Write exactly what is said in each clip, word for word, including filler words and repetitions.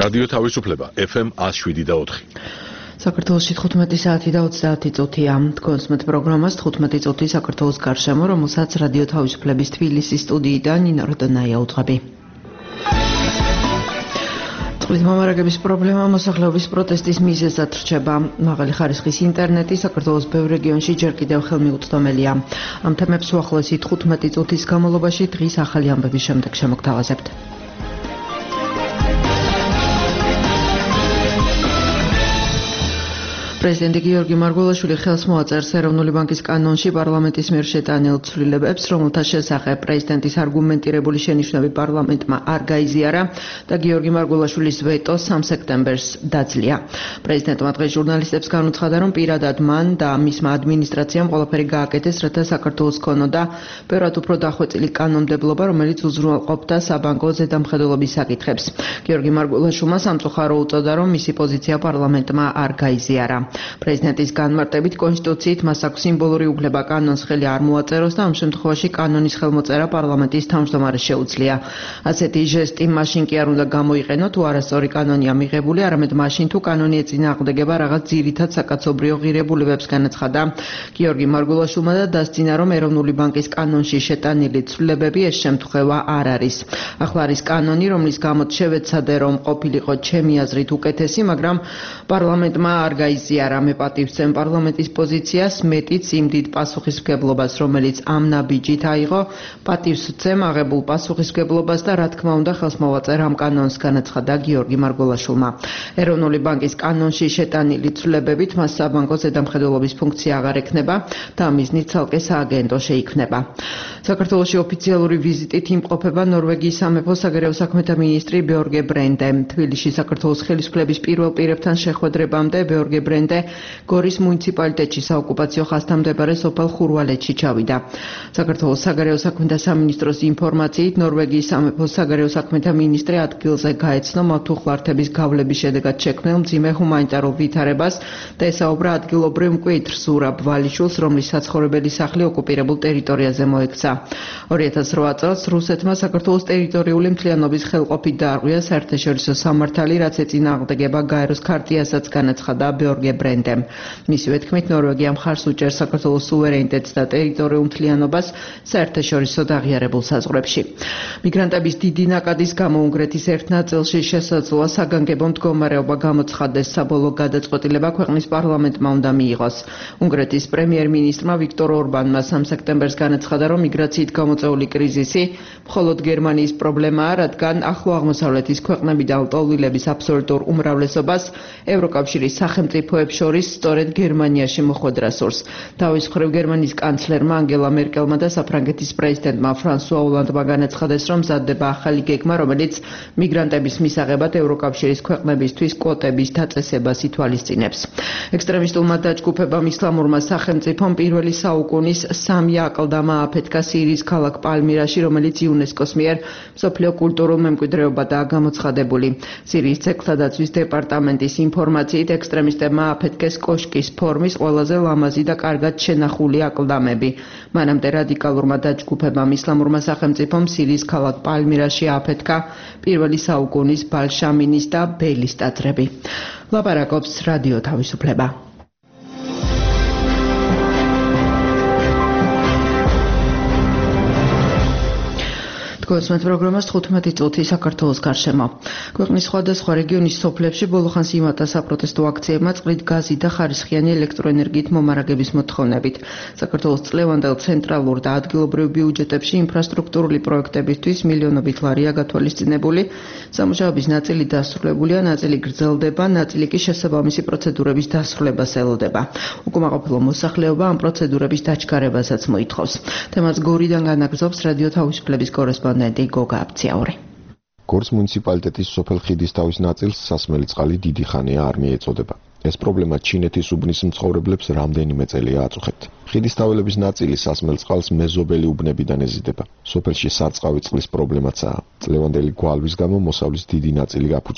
რადიო თავისუფლება ეფ ემ one oh seven და four. საქართველოში თხუთმეტი საათი და ოცდაათი წუთია. თქვენს მეტ პროგრამას თხუთმეტი წუთი საქართველოს გარშემო, რომელსაც რადიო თავისუფლების თბილისის სტუდიიდან ნინო როდონაია უძღვები. წყლის მომარაგების პრობლემა მოსახლეობის პროტესტის მიზეზად რჩება. მაღალი ხარისხის ინტერნეტი საქართველოს ბევრ რეგიონში ჯერ კიდევ ხელმიუწვდომელია. ამ თემებს უახლოესი თხუთმეტი წუთის განმავლობაში დღის ახალი ამბების შემდეგ შემოგთავაზებთ. პრეზიდენტი გიორგი მარგველაშვილი ხელს მოაწერს ეროვნული ბანკის კანონში პარლამენტის მიერ შეტანილ ცვლილებებს, რომელთა შესახებ პრეზიდენტის არგუმენტირებული შენიშვნები პარლამენტმა არ გაიზიარა და გიორგი მარგველაშვილის ვეტო სამ სექტემბერს დაძლია. პრეზიდენტმა დღეს ჟურნალისტებს განუცხადა, რომ პირადად მან და მისმა ადმინისტრაციამ ყველაფერი გააკეთეს, რათა საქართველოს ქონოდა ბევრად უფრო დახვეწილი კანონმდებლობა, რომელიც უზრუნველყოფდა საბანკო ზედამხედველობის საკითხებს. გიორგი მარგველაშვილმა სამწუხარო უწოდა, რომ მისი პოზიცია პარლამენტმა არ გაიზიარა. პრეზიდენტის განმარტებით კონსტიტუციით მას აქვს სიმბოლური უფლება კანონს ხელი არ მოაწეროს და ამ შემთხვევაში კანონის ხელმოწერა პარლამენტის თავმჯდომარეს შეუძლია. ასეთი ჟესტი მაშინ კი არ უნდა გამოიყენო, თუ არასწორი კანონია მიღებული, არამედ მაშინ თუ კანონი ეწინააღმდეგება რაღაც ძირითად საკაცობრიო ღირებულებებს, განაცხადა გიორგი მარგველაშვილმა და დასძინა, რომ ეროვნული ბანკის კანონში შეტანილი ცვლილებები ეს შემთხვევა არ არის. ახლა არის კანონი, რომლის გამოც შევეცადე, რომ ყოფილიყო ჩემი აზრით უკეთესი, მაგრამ პარლამენტმა არ გაიზიარა. მე პატივს ვცემ პარლამენტის პოზიციას, მეტიც იმ დიდ პასუხისმგებლობას, რომელიც ამ ნაბიჯით აიღო, პატივს ვცემ აღებულ პასუხისმგებლობას და რა თქმა უნდა ხელს მოვაწერ ამ კანონს, განაცხადა გიორგი მარგველაშვილმა. ეროვნული ბანკის კანონში შეტანილი ცვლილებებით მას საბანკო ზედამხედველობის ფუნქცია აღარ ექნება და მიზნით ცალკე სააგენტო შეიქმნება. საქართველოში ოფიციალური ვიზიტით იმყოფება ნორვეგიის სამეფო საგარეო საქმეთა მინისტრი ბეორგე ბრენდე. თბილისში საქართველოს ხელისუფლების პირველ პირებთან შეხვედრებამდე ბეორგე ბრენდე გორის მუნიციპალიტეტში საოკუპაციო ხაზთან მდებარე სოფელ ხურვალეთში ჩავიდა. საქართველოს საგარეო საქმეთა სამინისტროს ინფორმაციით, ნორვეგიის სამეფო საგარეო საქმეთა მინისტრი ადგილზე გაეცნო მოთუხლართების გავლების შედეგად შექმნილ მძიმე ჰუმანიტარულ ვითარებას და ესაუბრა ადგილობრივ მკვიდრ ზურაბ ვალიშვილს, რომლის საცხოვრებელი სახლი ოკუპირებულ ტერიტორიაზე მოექცა. ორი ათას რვა წელს რუსეთმა საქართველოს ტერიტორიული მთლიანობის ხელყოფით დაარღვია საერთაშორისო სამართალი, რაც ეწინააღმდეგება გაეროს ქარტიასაც, განაცხადა ბეორგე ბრენდემ. მისივე თქმით, ნორვეგია მხარს უჭერს საქართველოს სუვერენიტეტს და ტერიტორიულ მთლიანობას საერთაშორისო აღიარებულ საზღვრებში. მიგრანტების დიდი ნაკადის გამო უნგრეთის ერთ ნაწილში შესაძლოა საგანგებო მდგომარეობა გამოცხადდეს. საბოლოო გადაწყვეტილება ქვეყნის პარლამენტმა უნდა მიიღოს. უნგრეთის პრემიერ-მინისტრმა ვიქტორ ორბანმა სამ სექტემბერს განაცხადა, რომ მიგრაციით გამოწვეული კრიზისი მხოლოდ გერმანიის პრობლემაა, რადგან ახლო აღმოსავლეთის ქვეყნები და ლტოლვილების აბსოლუტურ უმრავლესობას ევროკავშირის სახელმწიფოებს შორის სწორედ გერმანიაში მოხვედრა სურს. თავის მხრივ გერმანიის კანცლერმა ანგელა მერკელმა და საფრანგეთის პრეზიდენტმა ფრანსუა ოლანდმა განაცხადეს, რომ მზადდება ახალი გეგმა, რომელიც მიგრანტების მისაღებად ევროკავშირის ქვეყნებისთვის კვოტების დაწესებას ითვალისწინებს. ექსტრემისტულმა დაჯგუფებამ ისლამურმა სახელმწიფომ პირველი საუკუნის სამი აკლდამა აფეთქა სირიის ქალაქ პალმირაში, რომელიც იუნესკოს მიერ მსოფლიო კულტურულ მემკვიდრეობადაა გამოცხადებული. სირიის ძეგლთა დაცვის დეპარტამენტის ინფორმაციით, ექსტრემისტებმა აფეთქეს კოშკის ფორმის ყველაზე ლამაზი და კარგად შენახული აკლდამები. მანამდე რადიკალურმა დაჯგუფებამ ისლამურმა სახელმწიფომ სირიის ქალაქ პალმირაში აფეთქა პირველი საუკუნის ბალშამინის და ბელის ტაძრები. ლაპარაკობს რადიო თავისუფლება. თქვენს პროგრამას თხუთმეტი წუთი საქართველოს გარშემო. ქვეყნის სხვადასხვა რეგიონის სოფლებში ბოლოხანს იმატა საპროტესტო აქციებმა წყლით გაზი და ხარისხიანი ელექტროენერგიით მომარაგების მოთხოვნებით. საქართველოს წლევანდელ ცენტრალურ და ადგილობრივ ბიუჯეტებში ინფრასტრუქტურული პროექტებისთვის მილიონობით ლარია გათვალისწინებული. სამუშაოების ნაწილი დასრულებულია, ნაწილი გრძელდება, ნაწილი კი შესაბამისი პროცედურების დასრულებას ელოდება. უკმაყოფილო მოსახლეობა ამ პროცედურების დაჩქარებასაც მოითხოვს. თემას გორიდან განაგრძობს რადიო თავისუფლების კორესპონდენტი გოგა აბციაური. გორის მუნიციპალიტეტის სოფელ ხიდისთავის ნაწილს სასმელი წყალი დიდი ხანია არ მიეწოდება. ეს პრობლემა ჩინეთის უბნის მცხოვრებლებს რამდენიმე წელია აწუხებთ. ხიდისთაველების ნაწილი სასმელ წყალს მეზობელი უბნებიდან ეზიდება. სოფელში სარწყავი წყლის პრობლემაცაა. წლევანდელი გვალვის გამო მოსავლის დიდი ნაწილი გაფუჭდა.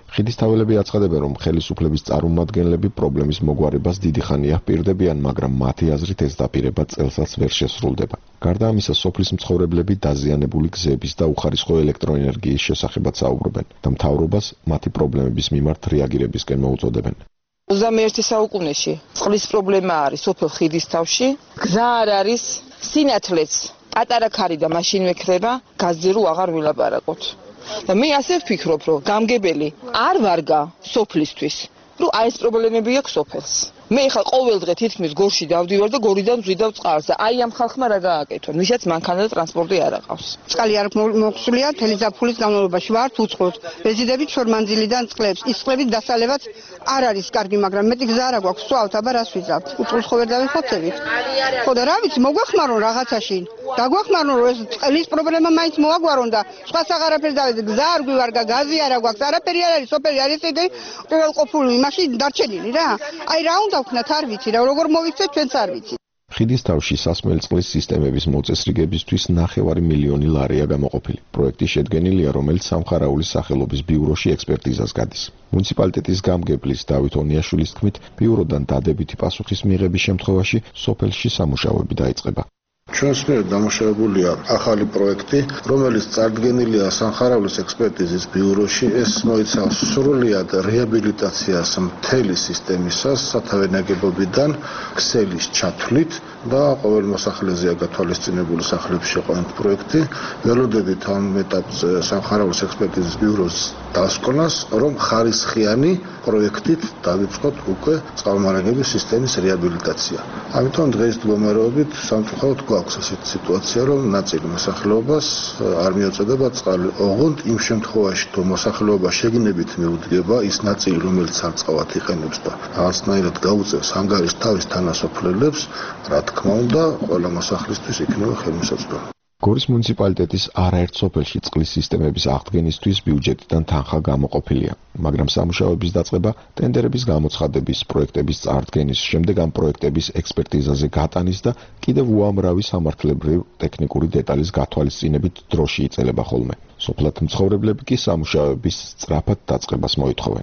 ხიდისთაველები აცხადებენ, რომ ხელისუფლების წარმომადგენლები პრობლემის მოგვარებას დიდი ხანია პირდებიან, მაგრამ მათი აზრით ეს დაპირება წელსაც ვერ შესრულდება. გარდა ამისა, სოფლის მცხოვრებლები დაზიანებული გზების და უხარისხო ელექტროენერგიის შესახებაც საუბრობენ და მთავრობას მათი პრობლემების მიმართ რეაგირებისკენ მოუწოდებენ. ოცდამეერთე საუკუნეში წყლის პრობლემა არის სოფელ ხიდისთავში, გზა არ არის, სინათლეც პატარა ქარი და მაშინ ვექრება, გაზზე რო აღარ ვილაპარაკოთ. და მე ასე ვფიქრობ, რომ გამგებელი არ ვარგა სოფლისთვის, რომ აი ეს პრობლემები აქვს სოფელს. მე ხა ყოველ დღე თითქმის გორში დავდივარ და გორიდან ვზვიდავ წყალს და აი ამ ხალხმა რა გააკეთონ, ვისაც მანქანა და ტრანსპორტი არ აყავს. წყალი არ მოხსულია თელი ზაფხულის განმავლობაში, ვართ უცხოთ. ვეზიდებით შორმანძილიდან წყლებს, ის წყლებით დასალებაც არ არის კარგი, მაგრამ მეტი გზა არ აქვს, სვავთ, აბა რას ვიზავთ? უწყლს ხო ვერ დავიხოცებით? ხო და რა ვიცი, მოგვახმარონ რაღაცაში. დაგვახმარონ, რომ ეს წყლის პრობლემა მაინც მოაგვარონ და სხვას აღარაფერს დავეძე, გზა არ გვივარგა, გაზი არ აქვს, არაფერი არ არის, სოფელი არის ესე პირველყოფილი, იმაში დარჩენილი რა. აი რა უნდა ვქნათ, არ ვიცი რა, როგორ მოვიქცეთ, ჩვენც არ ვიცი. ხიდისთავში სასმელი წყლის სისტემების მოწესრიგებისთვის ნახევარი მილიონი ლარია გამოყოფილი. პროექტი შედგენილია, რომელიც სამხარაულის სახელობის ბიუროში ექსპერტიზას გადის. მუნიციპალიტეტის გამგებლის დავით ონიაშვილის თქმით, ბიუროდან დადებითი პასუხის მიღების შემთხვევაში სოფელში სამუშაოები დაიწყება. ჩვენს მიერ დამუშავებულია ახალი პროექტი, რომელიც წარდგენილია სამხარაულის ექსპერტიზის ბიუროში. ეს მოიცავს სრულად რეაბილიტაციას მთელი სისტემისას, სათავე ნაგებობიდან ქსელის ჩათვლით და ყოველ მოსახლეზე გათვალისწინებული სახლების შეყვანით პროექტი. ველოდებით ამ ეტაპზე სამხარაულის ექსპერტიზის ბიუროს დასკვნას, რომ ხარისხიანი პროექტით დავიწყოთ უკვე წყალმარაგების სისტემის რეაბილიტაცია. ამიტომ დღეს მდგომარეობით სამწუხაროდ გვაქვს ასეთი სიტუაცია, რომ ნაწილი მოსახლეობას არ მიეწოდება წყალი. ოღონდ იმ შემთხვევაში, თუ მოსახლეობა შეგნებით მიუდგება, ის ნაწილი, რომელიც სარწყავად იყენებს და რაღაცნაირად გაუწევს ანგარიშს თავის თანასოფლელებს, რა თქმა უნდა, ყველა მოსახლისთვის იქნება ხელმისაწვდომი. გორის მუნიციპალიტეტის არაერთ სოფელში წყლის სისტემების აღდგენისთვის ბიუჯეტიდან თანხა გამოყოფილია, მაგრამ სამუშაოების დაწყება, ტენდერების გამოცხადების, პროექტების წარდგენის, შემდეგ ამ პროექტების ექსპერტიზაზე გატანის და კიდევ უამრავი სამართლებრივ ტექნიკური დეტალის გათვალისწინებით დროში იწელება ხოლმე. სოფლად მცხოვრებლები კი სამუშაოების სწრაფად დაწყებას მოითხოვენ.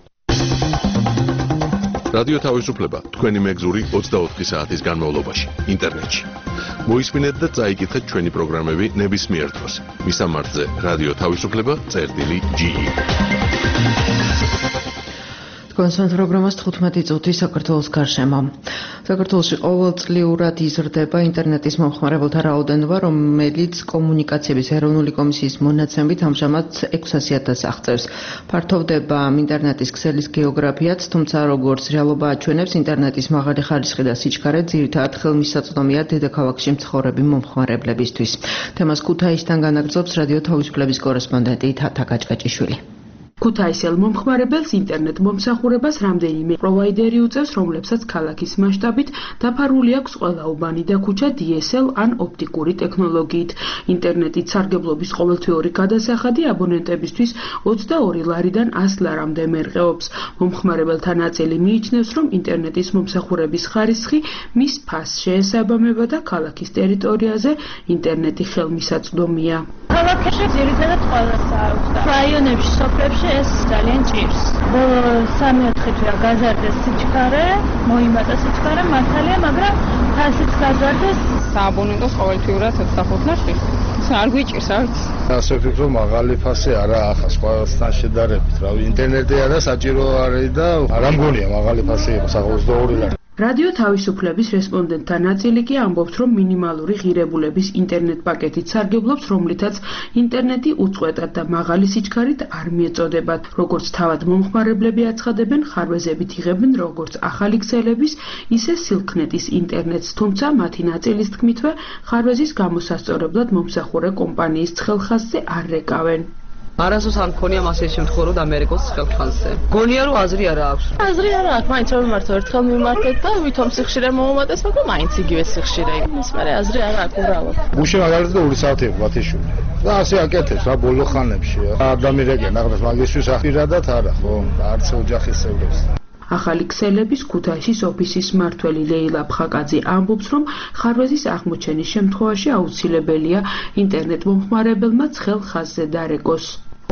რადიო თავისუფლება თქვენი მეგზური ოცდაოთხი საათის განმავლობაში ინტერნეტში. მოისმინეთ და წაიკითხეთ ჩვენი პროგრამები ნებისმიერ დროს. მისამართზე რადიო თავისუფლება წერტილი ჯი ი. კონსერვატ პროგრამას თხუთმეტი წუთი საქართველოს გარშემო. საქართველოში ყოველწლიურად იზრდება ინტერნეტის მომხმარებელთა რაოდენობა, რომელიც კომუნიკაციების ეროვნული კომისიის მონაცემებით ამჟამად ექვსასი ათასს აღწევს. ფართოვდება ინტერნეტის ქსელის გეოგრაფიაც, თუმცა როგორც რეალობა აჩვენებს, ინტერნეტის მაღალი ხარისხი და სიჩქარე ძირითადად ხელმისაწვდომია დედაქალაქში მცხოვრები მომხმარებლებისთვის. თემას ქუთაისთან განაგრძობს რადიო თავისუფლების კორესპონდენტი თათა გაჭკაჭიშვილი. ქუთაისელ მომხმარებელს ინტერნეტ მომსახურებას რამდენიმე პროვაიდერი უწევს, რომლებსაც ქალაქის მასშტაბით დაფარული აქვს ყველა უბანი და ქუჩა დი ეს ელ ან ოპტიკური ტექნოლოგიით. ინტერნეტით სარგებლობის ყოველთვიური გადასახადი აბონენტებისთვის ოცდაორი ლარიდან ას ლარამდე მერყეობს. მომხმარებელთა ნაწილი მიიჩნევს, რომ ინტერნეტის მომსახურების ხარისხი მის ფასს შეესაბამება და ქალაქის ტერიტორიაზე ინტერნეტი ხელმისაწვდომია. ქალაქებში ძირითადად ყველას აქვს და რაიონებში, სოფლებში ეს ძალიან ჭირს. ბოლო სამი-ოთხი თვეა გაზარდეს სიჩქარე, მოიმატა სიჩქარე, მართალია, მაგრამ ფასიც გაზარდეს. სააბონენტოს ყოველთვიურად ოცდახუთ ლარს. არ გვიჭირს, არ ვიცი. ასე ვფიქრობ, მაღალი ფასი არაა ახლა სხვასთან შედარებით. რავი, ინტერნეტი არა საჭირო არის და არ ამგონია მაღალი ფასი იყოს ახლა ოცდაორი ლარი. რადიო თავისუფლების რესპონდენტთა ნაწილი კი ამბობს, რომ მინიმალური ღირებულების ინტერნეტ პაკეტით სარგებლობს, რომლითაც ინტერნეტი უწყვეტად და მაღალი სიჩქარით არ მიეწოდებათ. როგორც თავად მომხმარებლები აცხადებენ, ხარვეზებით იღებენ როგორც ახალი ქსელების, ისე სილქნეტის ინტერნეტს, თუმცა მათი ნაწილის თქმითვე, ხარვეზის გამოსასწორებლად მომსახურე კომპანიის ცხელხაზზე არ რეკავენ. არასდროს არ მქონია მასე შემთხვევა, რომ ამერიკოს ცხელხაზზე. გონია, რომ აზრი არა აქვს. აზრი არა აქვს, მაინც რომ მართო ერთხელ მიმართეთ და ვითომ სიხშირე მომომატეს, მაგრამ მაინც იგივე სიხშირე. ის მერე აზრი არა აქვს უბრალოდ. გუშინ მაგალითად ორი საათი ბათიშვილი. და ასე აკეთებს რა ბოლო ხანებში. არ დამირეკენ აღარ მაგისთვის ახირადად არა, ხო? არც ოჯახის წევრებს. ახალი ქსელების ქუთაისის ოფისის მმართველი ლეილა ფხაკაძე ამბობს, რომ ხარვეზის აღმოჩენის შემთხვევაში აუცილებელია ინტერნეტ მომხმარებელმა ცხელ ხაზზე დარეკოს.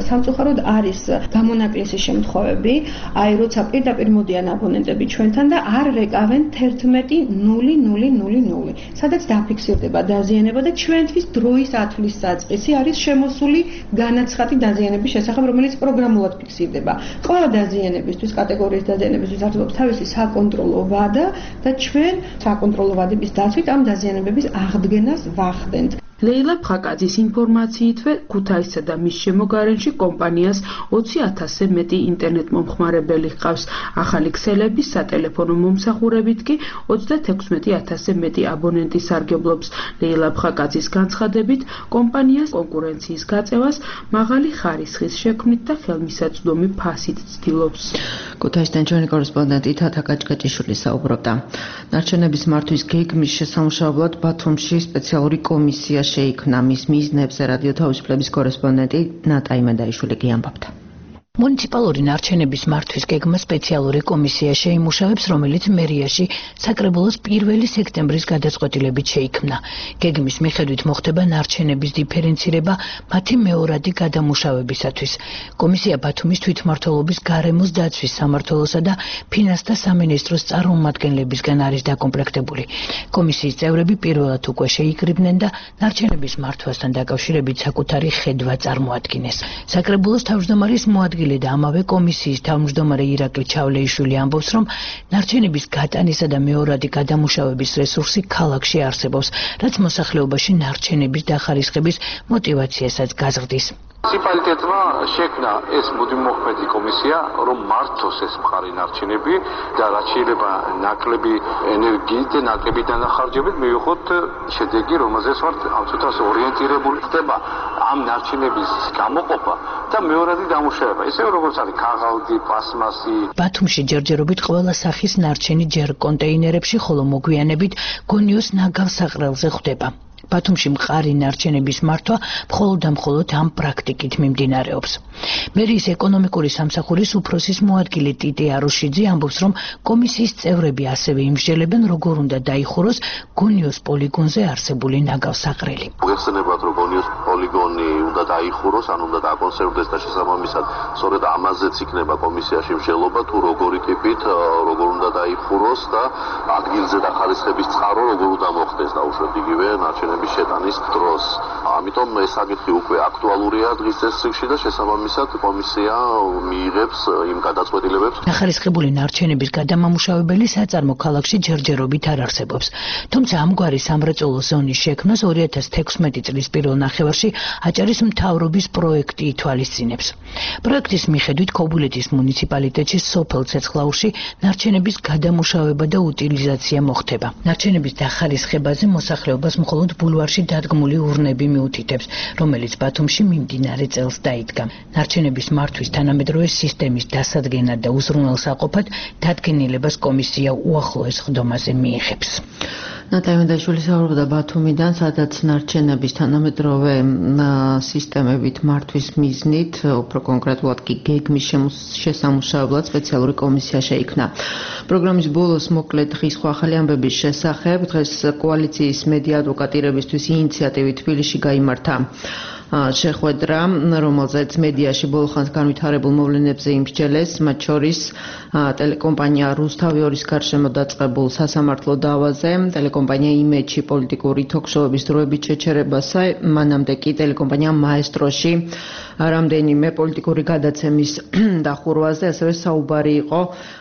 სამწუხაროდ არის გამონაკლისი შემთხვევები, აი როცა პირდაპირ მოდიან აბონენტები ჩვენთან და არ რეკავენ თერთმეტი ნული ნული ნული ნული, სადაც დაფიქსირდება დაზიანება და ჩვენთვის დროის ათვლის საწყისი არის შემოსული განაცხადი დაზიანების შესახებ, რომელიც პროგრამულად ფიქსირდება. ყველა დაზიანებისთვის, კატეგორიის დაზიანებისთვის არსებობს თავისი საკონტროლო ვადა და ჩვენ საკონტროლო ვადების დაცვით ამ დაზიანებების აღდგენას ვახდენთ. ლეილა ფხაკაძის ინფორმაციითვე ქუთაისსა და მის შემოგარენში კომპანიას ოცი ათასზე მეტი ინტერნეტ მომხმარებელი ჰყავს. ახალი ქსელების სატელეფონო მომსახურებით კი ოცდათექვსმეტი ათასზე მეტი აბონენტი სარგებლობს. ლეილა ფხაკაძის განცხადებით, კომპანიას კონკურენციის გაწევას მაღალი ხარისხის შექმნით და ხელმისაწვდომი ფასით ცდილობს. ქუთაისიდან ჩვენი კორესპონდენტი თათა კაჭკაჭიშვილი საუბრობდა. ნარჩენების მართვის გეგმის შესამუშავებლად ბათუმში სპეციალური კომისია შეიქმნა. მის მიზნებზე რადიო თავისუფლების კორესპონდენტი ნატა იმედაიშვილი გიამბობდა. მუნიციპალური ნარჩენების მართვის გეგმა სპეციალური კომისია შეიმუშავებს, რომელიც მერიაში საკრებულოს პირველი სექტემბრის გადაწყვეტილებით შეიქმნა. გეგმის მიხედვით მოხდება ნარჩენების დიფერენცირება მათი მეორადი გადამუშავებისათვის. კომისია ბათუმის თვითმმართველობის გარემოს დაცვის სამმართველოსა და ფინანსთა სამინისტროს წარმომადგენლებისგან არის დაკომპლექტებული. კომისიის წევრები პირველად უკვე შეიკრიბნენ და ნარჩენების მართვასთან დაკავშირებით საკუთარი ხედვა წარმოადგინეს. საკრებულოს თავმჯდომარის მოადგილე და ამავე კომისიის თავმჯდომარე ირაკლი ჩავლეიშვილი ამბობს, რომ ნარჩენების გატანისა და მეორადი გადამუშავების რესურსი ქალაქში არსებობს, რაც მოსახლეობაში ნარჩენების დახარისხების мотивაციასაც გაზრდის. მუნიციპალიტეტმა შექმნა ეს მუდმივმოქმედი კომისია, რომ მართოს ეს მყარი ნარჩენები და რაც შეიძლება ნაკლები ენერგიით და ნაკლები დანახარჯებით მივიღოთ შედეგი, რომელზეც ვართ ამ წუთას ორიენტირებული ხდება ამ ნარჩენების გამოყოფა და მეორადი დამუშავება. ისე როგორც არის ქაღალდი, პლასმასი. ბათუმში ჯერჯერობით ყველა სახის ნარჩენი ჯერ კონტეინერებში, ხოლო მოგვიანებით გონიოს ნაგავსაყრელზე ხვდება. ბათუმში მყარი ნარჩენების მართვა მხოლოდ და მხოლოდ ამ პრაქტიკით მიმდინარეობს. მერიის ეკონომიკური სამსახურის უფროსის მოადგილე ტიტე აროშიძე ამბობს, რომ კომისიის წევრები ასევე იმსჯელებენ, როგორ უნდა დაიხუროს გონიოს პოლიგონზე არსებული ნაგავსაყრელი. მოგეხსენებათ, რომ გონიოს პოლიგონი უნდა დაიხუროს, ან უნდა დაკონსერვდეს და შესაბამისად, სწორედ ამაზეც იქნება კომისიაში მსჯელობა, თუ როგორი ტიპით, როგორ უნდა დაიხუროს და ადგილზე დახარისხების წყარო როგორ უნდა მოხდეს დაუშვათ იგივე ნარჩენების შეტანის დროს. ამიტომ ეს საკითხი უკვე აქტუალურია დღის წესრიგში და შესაბამისად კომისია მიიღებს იმ გადაწყვეტილებებს. დახარისხებული ნარჩენების გადამამუშავებელი საწარმო ქალაქში ჯერჯერობით არ არსებობს. თუმცა ამგვარი სამრეწველო ზონის შექმნას ორი ათას თექვსმეტი წლის პირველ ნახევარში აჭარის მთავრობის პროექტი ითვალისწინებს. პროექტის მიხედვით ქობულეთის მუნიციპალიტეტში სოფელ ცეცხლაურში ნარჩენების გადამუშავება და უტილიზაცია მოხდება. ნარჩენების დახარისხებაზე მოსახლეობას მხოლოდ ბულვარში დადგმული ურნები მიუთითებს, რომელიც ბათუმში მიმდინარე წელს დაიდგა. ნარჩენების მართვის თანამედროვე სისტემის დასადგენად და უზრუნველსაყოფად დადგენილებას კომისია უახლოეს ხდომაზე მიიღებს. ნატა იმედაიშვილი საუბრობდა ბათუმიდან, სადაც ნარჩენების თანამედროვე სისტემებით მართვის მიზნით, უფრო კონკრეტულად კი გეგმის შესამუშავებლად სპეციალური კომისია შეიქმნა. პროგრამის ბოლოს მოკლედ დღის სხვა ახალი ამბების შესახებ, დღეს კოალიციის მედია ადვოკატირებისთვის ინიციატივით თბილისში გაიმართა შეხვედრა, რომელზეც მედიაში ბოლოხანს განვითარებულ მოვლენებზე იმსჯელეს, მათ შორის ტელეკომპანია რუსთავი ორის გარშემო დაწყებულ სასამართლო დავაზე, ტელეკომპანია იმედში პოლიტიკური თოქ-შოუების დროებით შეჩერებასა, მანამდე კი ტელეკომპანია მაესტროში რამდენიმე პოლიტიკური გადაცემის დახურვაზე, ასევე საუბარი იყო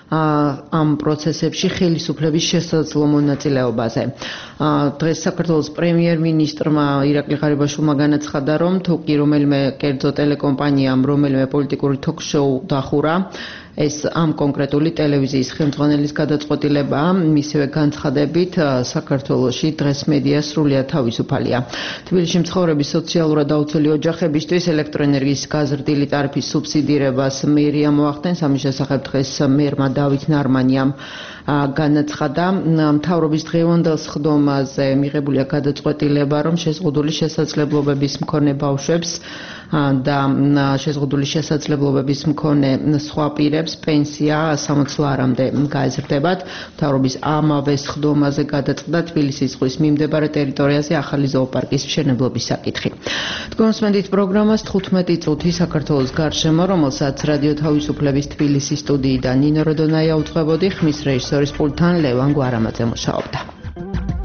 ამ პროცესებში ხელისუფლების შესაძლო მონაწილეობაზე. დღეს საქართველოს პრემიერ-მინისტრმა ირაკლი ღარიბაშვილმა განაცხადა, რომ თუ კი რომელიმე კერძო ტელეკომპანიამ რომელიმე პოლიტიკური თოქ-შოუ დახურა, ეს ამ კონკრეტული ტელევიზიის ხელმძღვანელის გადაწყვეტილებაა. მისივე განცხადებით, საქართველოში დღეს მედია სრულიად თავისუფალია. თბილისში მცხოვრები სოციალურად დაუცველი ოჯახებისთვის ელექტროენერგიის გაზრდილი ტარიფის სუბსიდირებას მერია მოახდენს. ამის შესახებ დღეს მერმა დავით ნარმანიამ განაცხადა, მთავრობის დღევანდელ სხდომაზე მიღებულია გადაწყვეტილება, რომ შეზღუდული შესაძლებლობების მქონე ბავშვებს და შეზღუდული შესაძლებლობების მქონე სხვა პირებს მცენარეებს პენსია სამოცლარამდე გაეზრდებათ. მთავრობის ამავე სხდომაზე გადაწყდა თბილისის ზღვის მიმდებარე ტერიტორიაზე ახალი ზოოპარკის მშენებლობის საკითხი. თქვენსმენდით პროგრამას თხუთმეტი წუთი საქართველოს გარშემო, რომელსაც რადიო თავისუფლების თბილისის სტუდიიდან ნინო როდონაია უძღვებოდი, ხმის რეჟისორის პულტთან ლევან გვარამაძე მუშაობდა.